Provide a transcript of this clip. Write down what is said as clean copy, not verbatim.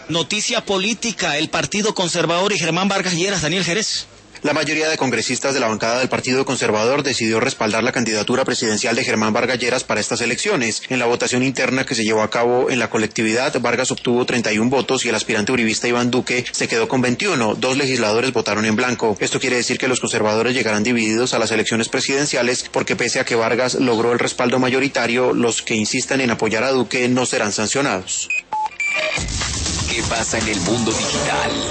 Noticia política, el Partido Conservador y Germán Vargas Lleras. Daniel Jerez. La mayoría de congresistas de la bancada del Partido Conservador decidió respaldar la candidatura presidencial de Germán Vargas Lleras para estas elecciones. En la votación interna que se llevó a cabo en la colectividad, Vargas obtuvo 31 votos y el aspirante uribista Iván Duque se quedó con 21. 2 legisladores votaron en blanco. Esto quiere decir que los conservadores llegarán divididos a las elecciones presidenciales porque pese a que Vargas logró el respaldo mayoritario, los que insistan en apoyar a Duque no serán sancionados. ¿Qué pasa en el mundo digital?